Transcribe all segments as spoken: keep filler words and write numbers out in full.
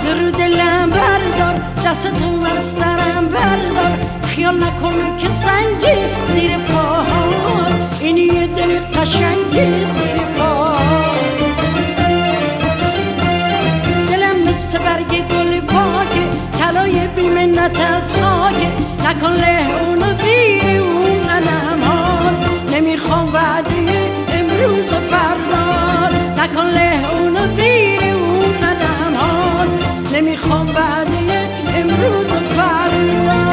از رو دلم بردار، دستتو از سرم بردار، خیال نکن که سنگی زیر پاهات، این یه دل قشنگی زیر پاهات. دلم مثل برگ گل پاکه، طلای بی منت از خاکه، نکن له اونو زیر اون قدمات، نمیخوام وعده امروز و فردا، نکن له اونو زیر اون قدمات، نمیخوام وعده امروز و فردا.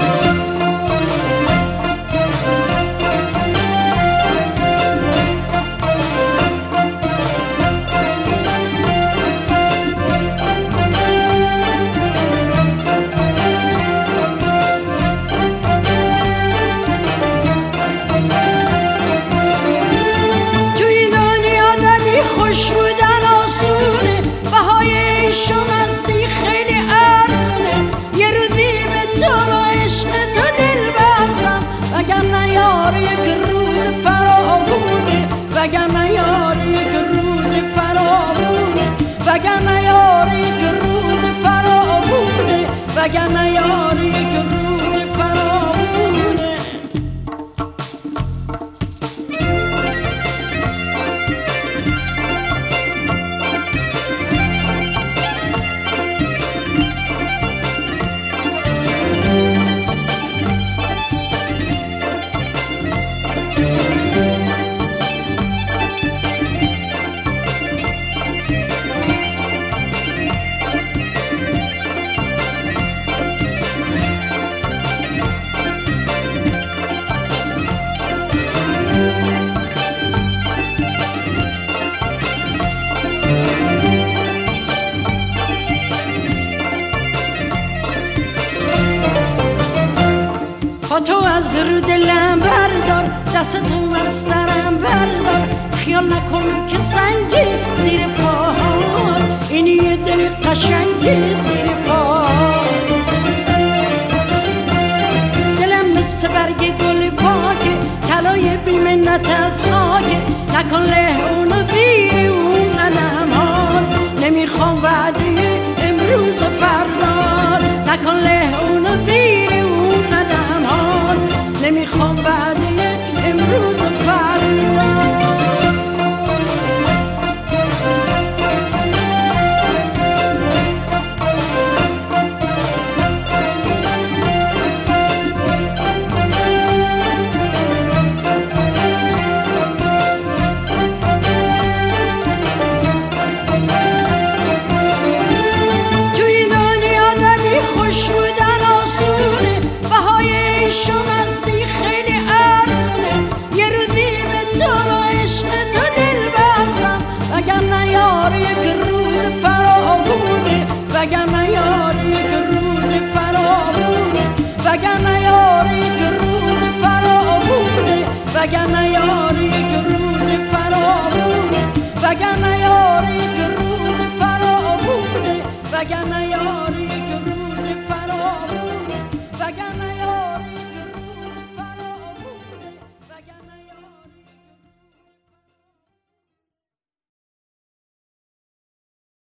وگرنه یار یک روز فرامونه، وگرنه یار یک روز فرامونه، وگرنه یار یک روز فرامونه. تو از رو دلم بردار، دستتو از سرم بردار، خیال نکن که سنگی زیر پاهات، این یه دل قشنگی زیر پاهات. دلم مثل برگ گل پاکه، طلای بی منت از خاکه، نکن له اونو